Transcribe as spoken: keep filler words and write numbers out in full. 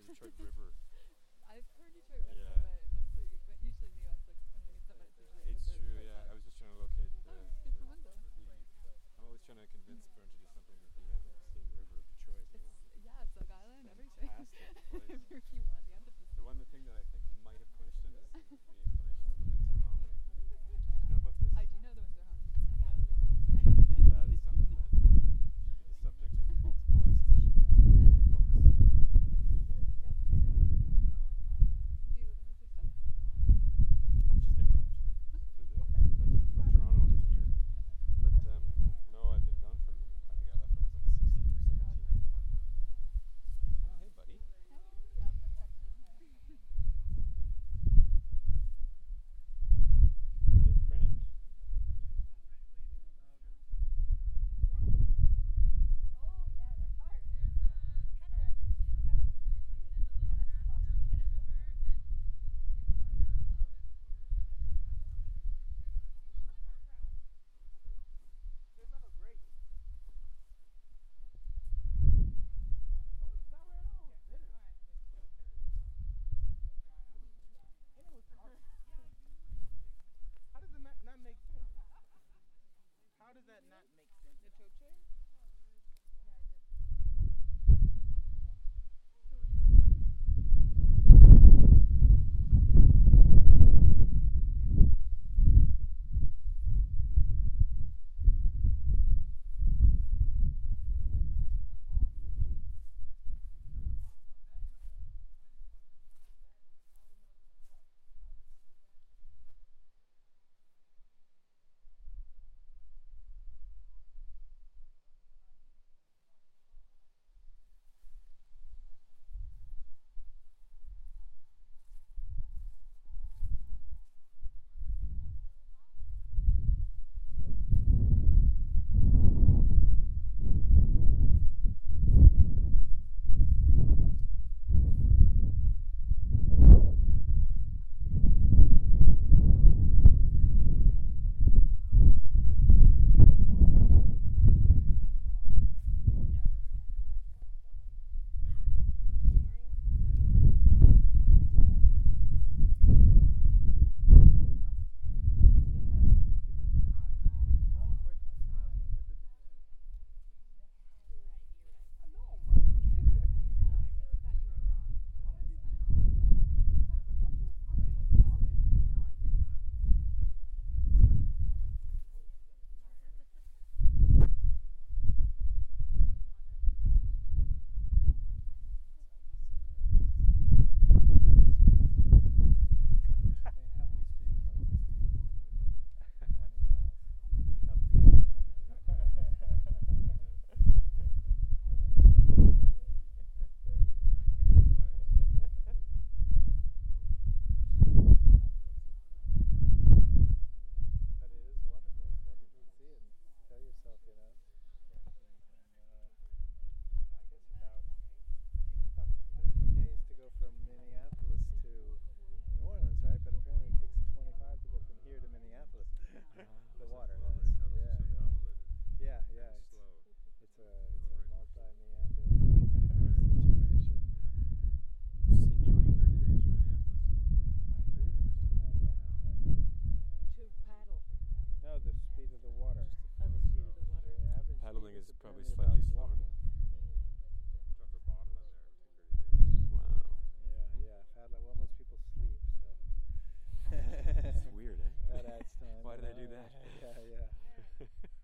the Detroit River. I've heard Detroit River, Yeah. but mostly, but usually in the U S, like when I get someone, it's usually It's because of true, Detroit yeah. side. I was just trying to locate the, Oh, the, you're from Windsor. the I'm always trying to convince Bern to do something with the Anthropocene River of Detroit. You It's know? yeah, it's Oak Island, everything. Fantastic place. if you want the Anthropocene. The one the thing that I think might have clinched him is the, the explanation of the Windsor Home. Do you know about this? I do know the Windsor Home. Yeah. That is something that should be the subject of multiple exhibitions and books. Do you live in Windsor still? I was just there though, actually. I flew there like, from Toronto and here. But um, no, I've been gone for, I think I left when I was like sixteen or seventeen. Oh, hey, buddy. Hey, friend. How does that not make sense? How does that not make sense? The Choche? But it is wonderful. It's wonderful to see it and tell yourself, you know. And, uh, I guess about takes about thirty days to go from Minneapolis to New Orleans, right? But apparently it takes twenty-five to go from here to Minneapolis. The water has. How is Yeah, it so yeah. convoluted? Yeah, yeah. And It's, slow. it's a it's a Right. multi-meander situation. Sinuing thirty days from Minneapolis to the Gulf. I believe it's something like that. Yeah. To paddle. No, the speed of the water. Oh, the speed of the water. The average Paddling speed is probably apparently slightly about slower. walking. Drop a bottle in there, take thirty days. Wow. Yeah, yeah. Paddling. Well, most people sleep, so. That's weird, eh? That adds time. Why do they do Uh, that? Yeah, yeah.